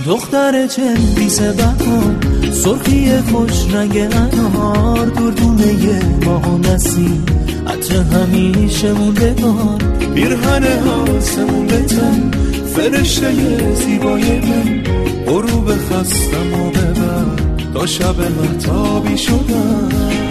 دختر چندیس بهار، سرخی خوش رنگ انار، دردونه ماه و نسیم، عطر همیشه موندگار، پیرهن آسمون بتن، فرشته زیبای من، غروب خستم و ببر تا شب مهتابی شدم.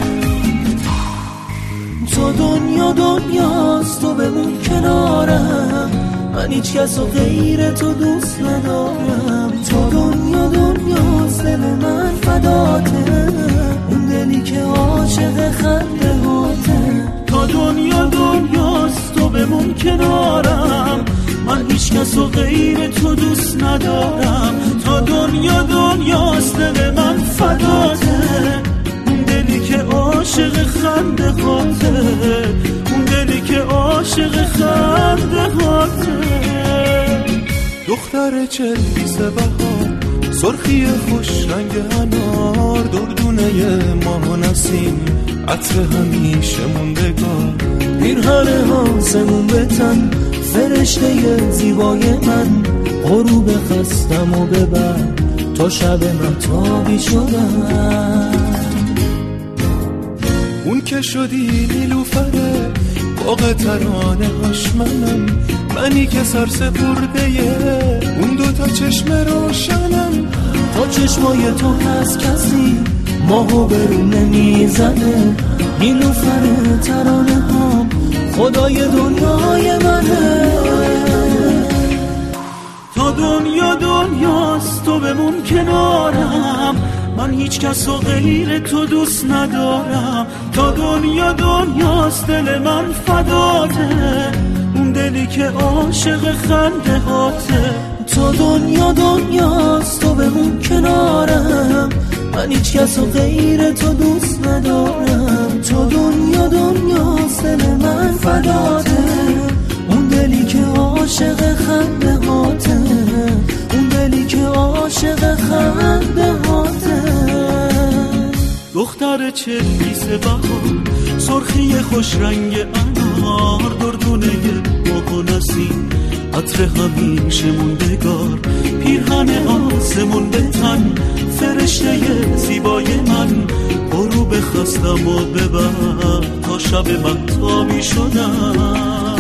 تو دنیاست، تو بمون کنارم، من هیچ کس و غیر تو دوست ندارم. تو دنیاست، دل من فداته، اون دلی که عاشق خنده هاته. تو دنیاست، تو بمون کنارم، من هیچ کس و غیر تو دوست ندارم. تو دنیاست، دل من فداته، اون دلی که عاشق خنده هاته، اون دلی که عاشق خنده هاته. دختر چندیس بهار، سرخی خوش رنگ انار، دردونه ماه و نسیم، عطر همیشه موندگار، پیرهن آسمون بتن، فرشته زیبای من، غروب خستم و ببر تا شب مهتابی شدم. اون که شدی نیلوفره، باغ ترانه هاش منم، منی که سر سپرده اون دوتا چشم روشنم. تا چشمای تو هست کسی ماهو برون نمیزنه، نیلوفر ترانه هم خدای دنیای منه. تا دنیاست، تو بمون کنارم، من هیچ کس و غیر تو دوست ندارم. تا دنیاست، دل من فداته، اون دلی که عاشق خنده هاته. تو دنیاست، تو بمون کنارم، من هیچ کس و غیر تو دوست ندارم. تو دنیاست، دل من فداته، اون دلی که عاشق خنده هاته، اون دلی که عاشق خنده هاته. دختر چندیس بهار، سرخی خوش رنگ انار، دردونه ماه و نسیم، عطر همیشه موندگار، پیرهن آسمون بتن، فرشته زیبای من، غروب خستم و ببر تا شب مهتابی شدم.